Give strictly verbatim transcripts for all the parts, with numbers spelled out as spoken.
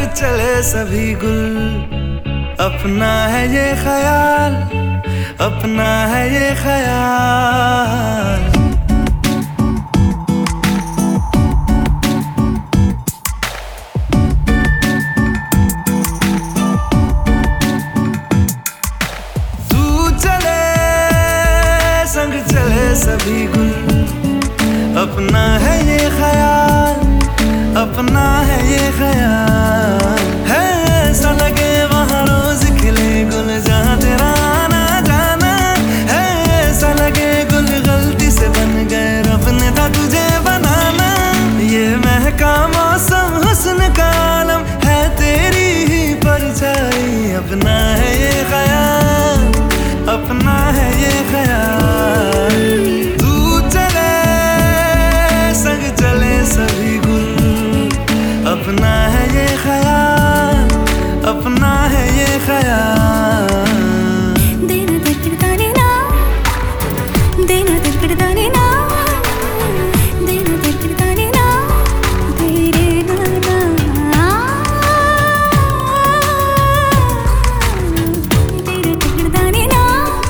संग चले सभी गुल। अपना है ये ख्याल, अपना है ये ख्याल। संग चले सभी गुल। अपना है ये ख्याल, अपना है ये ख्याल। है ऐसा लगे वहाँ रोज खिले गुल जहाँ तेरा आना जाना। है ऐसा लगे गुल गलती से बन गए, रब ने था तुझे बनाना। ये महका मौसम हुस्न का आलम है तेरी ही परछाई। अपना है ये ख्याल, अपना है ये ख्याल। सभी गुल। अपना है ये ख्याल, अपना है ये ख्याल। देना दिल करदाने ना, देना दिल करदाने ना, देना दिल करदाने ना, तेरे नाना। देना दिल करदाने ना,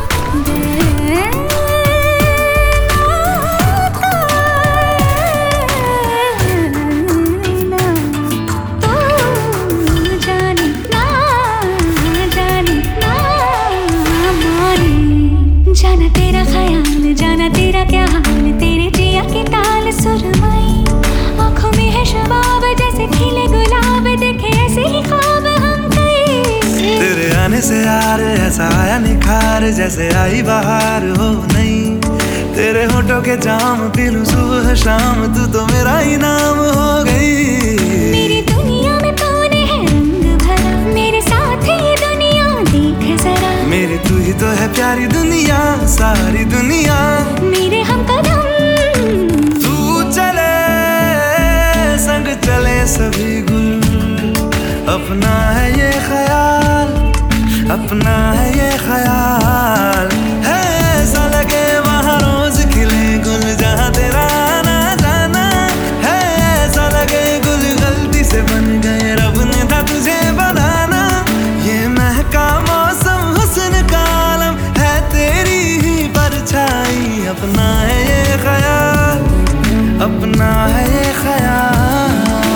जाना तेरा ख्याल, जाना तेरा क्या हाल, तेरे जिया की ताल सुरमई। आँखों में है शबाब जैसे खिले गुलाब, देखे ऐसे ही ख्वाब हम कई। तेरे आने से यार ऐसा आया निखार, जैसे आई बहार हो नहीं। तेरे होठों के जाम पी लूं सुबह शाम, तू तो मेरा ही नाम हो गई। मेरी दुनिया में तूने है रंग भरा, मेरे साथ ये दुनिया देख जरा। मेरी तू ही तो है प्यारी दुनिया, सारी दुनिया मेरे हम कदम। तू चले संग चले सभी गुल। अपना है ये ख्याल, अपना है ये ख्याल। है ऐसा लगे वहाँ रोज खिले गुल जहाँ तेरा आना जाना। है ऐसा लगे गुल गलती से बन गए, रब ने था तुझे बनाना। ये महका मौसम हुस्न का आलम है तेरी ही परछाई। अपना है ये ख्याल, अपना है ये ख्याल।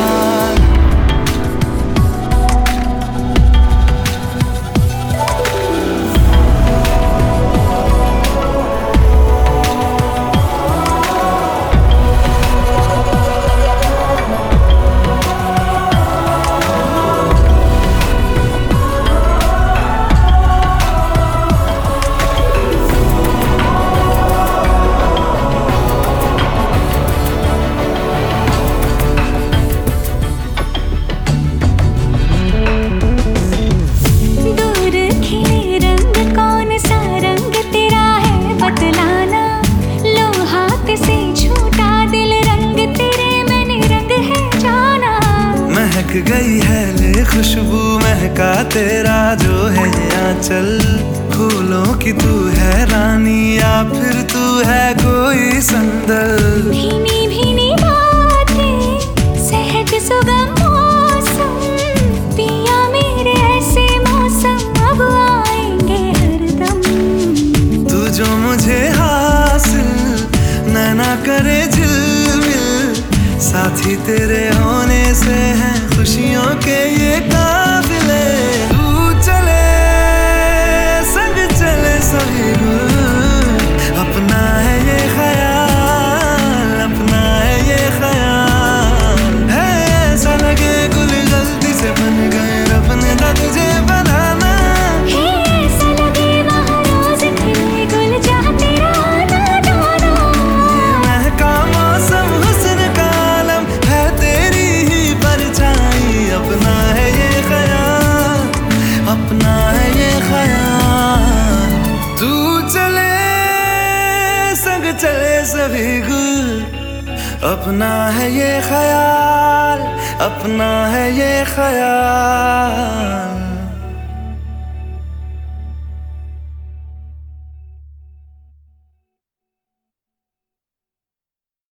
महक गई है ले खुशबू महका तेरा जो है ये आंचल। फूलों की तू है रानी या फिर तू है कोई संदल। भीनी भीनी बातें सहज सुगम मौसम, पिया मेरे ऐसे मौसम अब आएंगे हरदम। तू जो मुझे हासिल नैना करे झिलमिल, साथी तेरे होने से हैं खुशियों के ये काफिले। तू चले संग चले सभी गुल। अपना है ये ख्याल, अपना है ये ख्याल। है ऐसा लगे गुल गलती से बन गए, रब ने था तुझे बनाना। है ऐसा लगे वहाँ रोज खिले गुल जहाँ तेरा आना जाना। ये महका मौसम हुस्न का आलम है तेरी ही परछाई। अपना है ये ख्याल, अपना है ये ख्याल। तू चले संग चले सभी गुल। अपना है ये ख्याल, अपना है ये ख्याल।